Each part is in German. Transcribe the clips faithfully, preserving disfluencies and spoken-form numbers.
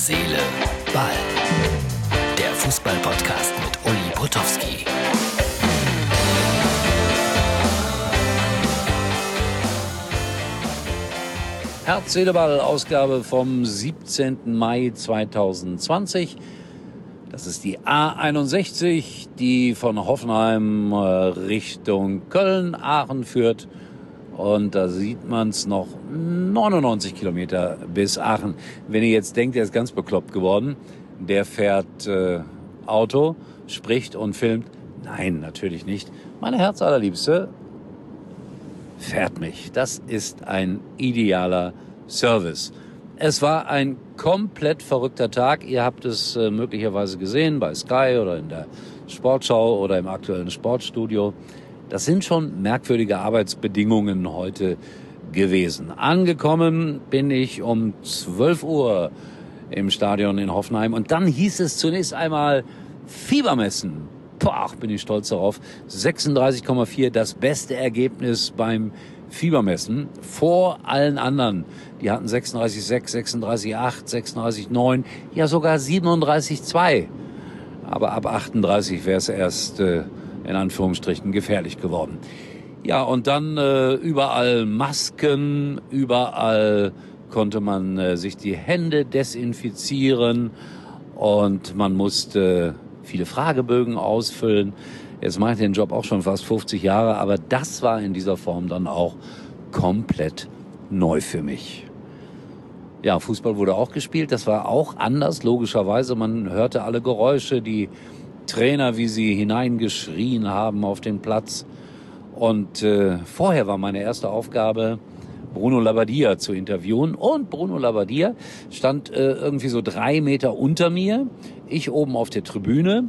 Seele, Ball. Der Fußball-Podcast mit Uli Potowski. Herz, Seele, Ball, Ausgabe vom siebzehnten Mai zweitausendzwanzig. Das ist die A einundsechzig, die von Hoffenheim äh, Richtung Köln, Aachen führt. Und da sieht man es noch neunundneunzig Kilometer bis Aachen. Wenn ihr jetzt denkt, er ist ganz bekloppt geworden, der fährt äh, Auto, spricht und filmt. Nein, natürlich nicht. Meine Herzallerliebste fährt mich. Das ist ein idealer Service. Es war ein komplett verrückter Tag. Ihr habt es äh, möglicherweise gesehen bei Sky oder in der Sportschau oder im aktuellen Sportstudio. Das sind schon merkwürdige Arbeitsbedingungen heute gewesen. Angekommen bin ich um zwölf Uhr im Stadion in Hoffenheim und dann hieß es zunächst einmal Fiebermessen. Boah, bin ich stolz darauf. sechsunddreißig Komma vier, das beste Ergebnis beim Fiebermessen vor allen anderen. Die hatten sechsunddreißig Komma sechs, sechsunddreißig Komma acht, sechsunddreißig Komma neun, ja sogar siebenunddreißig Komma zwei. Aber ab achtunddreißig wäre es erst äh, in Anführungsstrichen gefährlich geworden. Ja, und dann äh, überall Masken, überall konnte man äh, sich die Hände desinfizieren und man musste viele Fragebögen ausfüllen. Jetzt mache ich den Job auch schon fast fünfzig Jahre, aber das war in dieser Form dann auch komplett neu für mich. Ja, Fußball wurde auch gespielt, das war auch anders, logischerweise. Man hörte alle Geräusche, die Trainer, wie sie hineingeschrien haben auf den Platz. Und äh, vorher war meine erste Aufgabe, Bruno Labbadia zu interviewen. Und Bruno Labbadia stand äh, irgendwie so drei Meter unter mir, ich oben auf der Tribüne.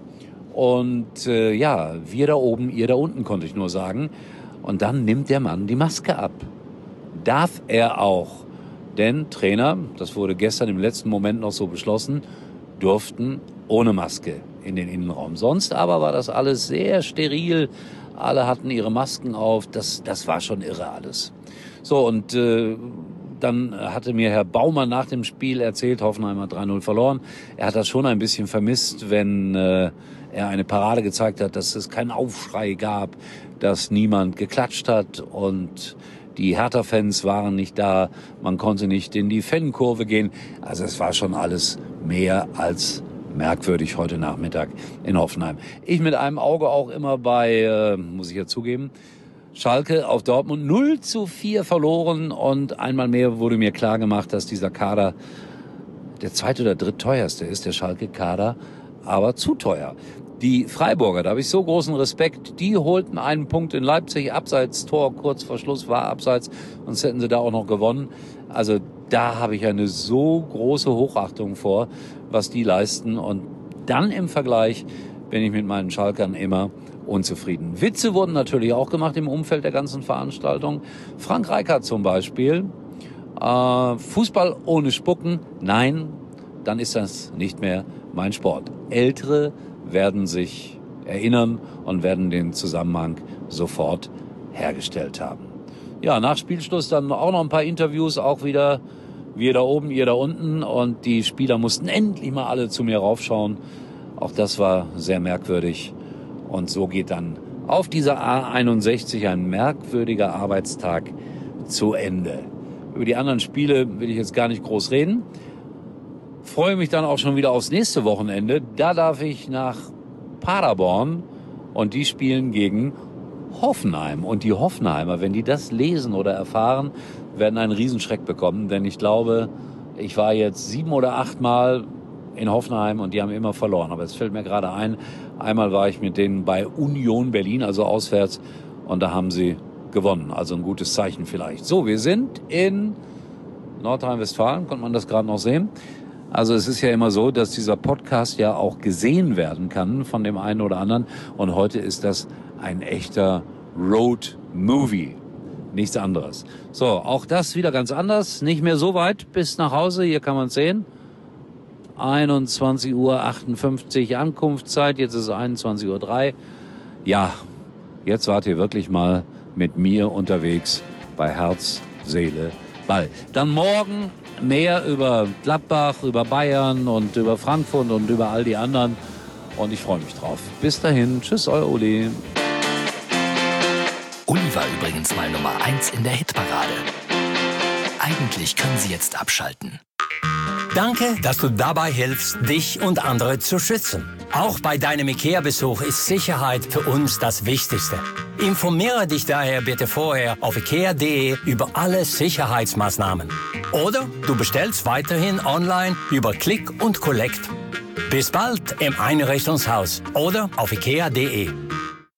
Und äh, ja, wir da oben, ihr da unten, konnte ich nur sagen. Und dann nimmt der Mann die Maske ab. Darf er auch. Denn Trainer, das wurde gestern im letzten Moment noch so beschlossen, durften ohne Maske in den Innenraum. Sonst aber war das alles sehr steril. Alle hatten ihre Masken auf. Das, das war schon irre alles. So, und äh, dann hatte mir Herr Baumann nach dem Spiel erzählt, Hoffenheim hat drei null verloren. Er hat das schon ein bisschen vermisst, wenn äh, er eine Parade gezeigt hat, dass es keinen Aufschrei gab, dass niemand geklatscht hat und die Hertha-Fans waren nicht da. Man konnte nicht in die Fankurve gehen. Also es war schon alles mehr als merkwürdig heute Nachmittag in Hoffenheim. Ich mit einem Auge auch immer bei, äh, muss ich ja zugeben, Schalke auf Dortmund null zu vier verloren und einmal mehr wurde mir klar gemacht, dass dieser Kader der zweit- oder drittteuerste ist, der Schalke-Kader, aber zu teuer. Die Freiburger, da habe ich so großen Respekt, die holten einen Punkt in Leipzig, Abseits-Tor, kurz vor Schluss war Abseits, sonst hätten sie da auch noch gewonnen. Also da habe ich eine so große Hochachtung vor, was die leisten. Und dann im Vergleich bin ich mit meinen Schalkern immer unzufrieden. Witze wurden natürlich auch gemacht im Umfeld der ganzen Veranstaltung. Frank Rijkaard zum Beispiel. Äh, Fußball ohne Spucken, nein, dann ist das nicht mehr mein Sport. Ältere werden sich erinnern und werden den Zusammenhang sofort hergestellt haben. Ja, nach Spielschluss dann auch noch ein paar Interviews, auch wieder wir da oben, ihr da unten. Und die Spieler mussten endlich mal alle zu mir raufschauen. Auch das war sehr merkwürdig. Und so geht dann auf dieser A einundsechzig ein merkwürdiger Arbeitstag zu Ende. Über die anderen Spiele will ich jetzt gar nicht groß reden. Freue mich dann auch schon wieder aufs nächste Wochenende. Da darf ich nach Paderborn und die spielen gegen Hoffenheim. Und die Hoffenheimer, wenn die das lesen oder erfahren, werden einen Riesenschreck bekommen. Denn ich glaube, ich war jetzt sieben oder acht Mal in Hoffenheim und die haben immer verloren. Aber es fällt mir gerade ein, einmal war ich mit denen bei Union Berlin, also auswärts, und da haben sie gewonnen. Also ein gutes Zeichen vielleicht. So, wir sind in Nordrhein-Westfalen, konnte man das gerade noch sehen. Also es ist ja immer so, dass dieser Podcast ja auch gesehen werden kann von dem einen oder anderen. Und heute ist das ein echter Road-Movie. Nichts anderes. So, auch das wieder ganz anders. Nicht mehr so weit bis nach Hause. Hier kann man es sehen. einundzwanzig Uhr achtundfünfzig Ankunftszeit. Jetzt ist es einundzwanzig Uhr drei. Ja, jetzt wart ihr wirklich mal mit mir unterwegs bei Herz, Seele, Ball. Dann morgen mehr über Gladbach, über Bayern und über Frankfurt und über all die anderen. Und ich freue mich drauf. Bis dahin. Tschüss, euer Uli. Uli war übrigens mal Nummer eins in der Hitparade. Eigentlich können Sie jetzt abschalten. Danke, dass du dabei hilfst, dich und andere zu schützen. Auch bei deinem IKEA-Besuch ist Sicherheit für uns das Wichtigste. Informiere dich daher bitte vorher auf ikea punkt de über alle Sicherheitsmaßnahmen. Oder du bestellst weiterhin online über Click und Collect. Bis bald im Einrichtungshaus oder auf ikea punkt de.